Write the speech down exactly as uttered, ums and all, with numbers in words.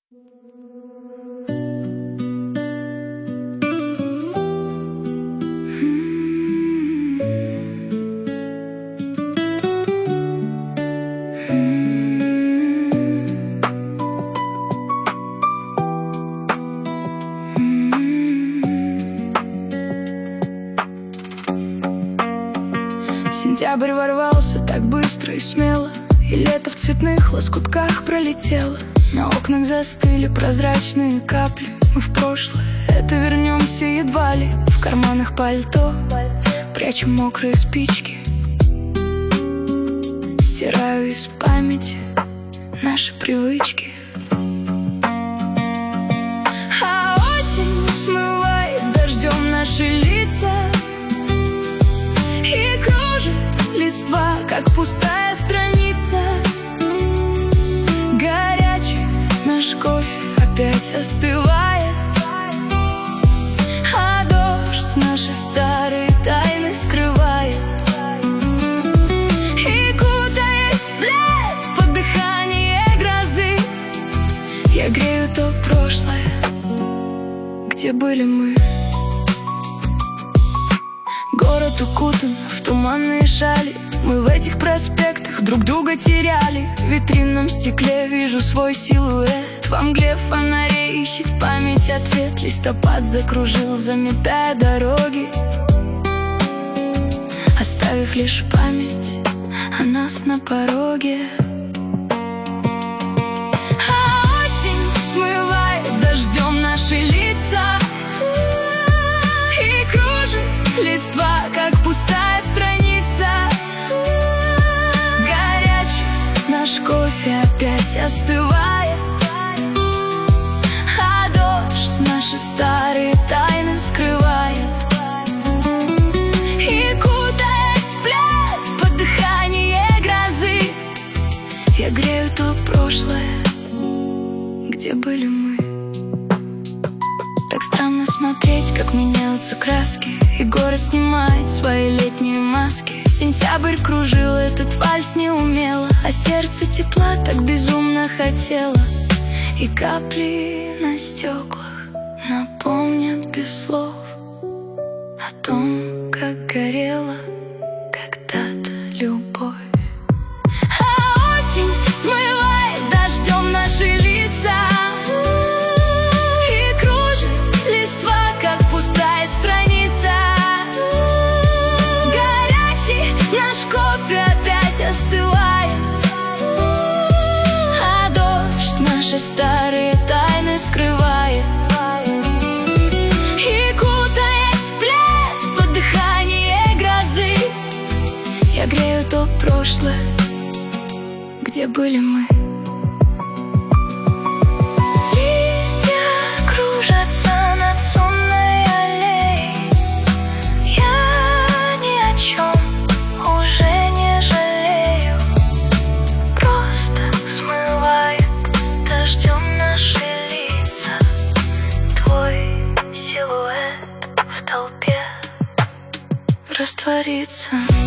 Сентябрь ворвался так быстро и смело, и лето в цветных лоскутках пролетело. На окнах застыли прозрачные капли. Мы в прошлое, это вернемся едва ли. В карманах пальто прячу мокрые спички. Стираю из памяти наши привычки. А осень смывает дождем наши лица, и кружит листва, как пустая страница. Горячий наш кофе опять остывает, а дождь наши старые тайны скрывает. И кутаясь в плед под дыхание грозы, я грею то прошлое, где были мы. Город укутан в туманные шали. Мы в этих проспектах друг друга теряли. В витринном стекле вижу свой силуэт. Во мгле фонарей ищет память ответ. Листопад закружил, заметая дороги, оставив лишь память о нас на пороге. А осень смывает дождем наши лица, и кружит листва, как пустая страница. Горячий наш кофе опять остывает, а дождь наши старые тайны скрывает. И кутаясь в плед под дыхание грозы, я грею то прошлое, где были мы. Так странно смотреть, как меняются краски, и город снимает свои летние маски. Сентябрь кружил этот вальс неумело, а сердце тепла так безумно хотело. И капли на стеклах напомнят без слов о том, как горела когда-то любовь. А осень смывает дождем наши лица, и кружит листва, как пустая страница. Горячий наш кофе опять остывает, а дождь наши старые тайны скрывает. И кутаясь в плед под дыхание грозы, я грею то прошлое, где были мы. Листья кружатся над сонной аллеей. Я ни о чем уже не жалею. Просто смывает дождем наши лица. Твой силуэт в толпе растворится.